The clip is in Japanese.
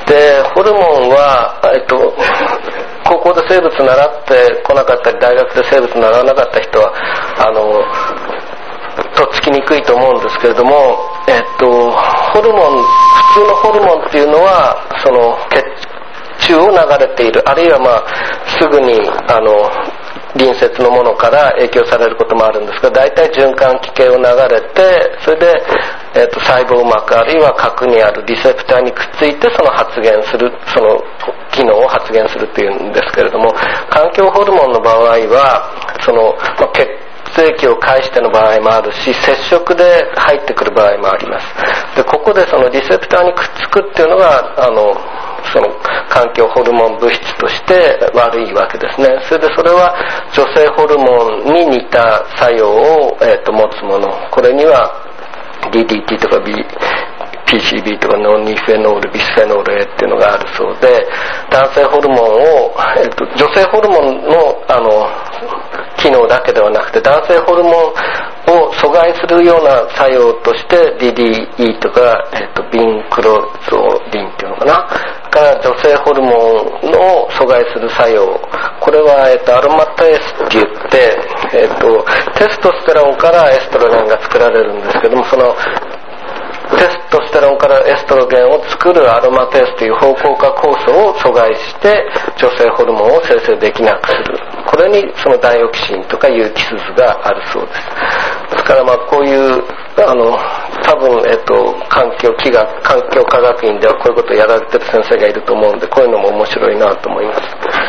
でホルモンは、高校で生物習ってこなかったり大学で生物習わなかった人はとっつきにくいと思うんですけれども、ホルモン、普通のホルモンっていうのはその血中を流れている、あるいはすぐに隣接のものから影響されることもあるんですが、大体循環器系を流れて、それで、細胞膜あるいは核にあるリセプターにくっついてその発現する、その機能を発現するっていうんですけれども、環境ホルモンの場合はその、血液を介しての場合もあるし、接触で入ってくる場合もあります。でここでそのリセプターにくっつくっていうのがその環境ホルモン物質として悪いわけですね。それでそれは女性ホルモンに似た作用を、持つもの、これには DDT とか PCB とかノンニフェノールビスフェノール A っていうのがあるそうで、男性ホルモンを、女性ホルモンの機能だけではなくて男性ホルモンを阻害するような作用として DDE とか、ビンクロゾリンっていうのかなから女性ホルモンを阻害する作用、これは、アロマテースって言って、テストステロンからエストロゲンが作られるんですけども、そのテストステロンからエストロゲンを作るアロマテースという方向化酵素を阻害して女性ホルモンを生成できなくする、これにそのダイオキシンとか有機スズがあるそうです。ですからこういう多分、環境科学院ではこういうことをやられてる先生がいると思うんで、こういうのも面白いなと思います。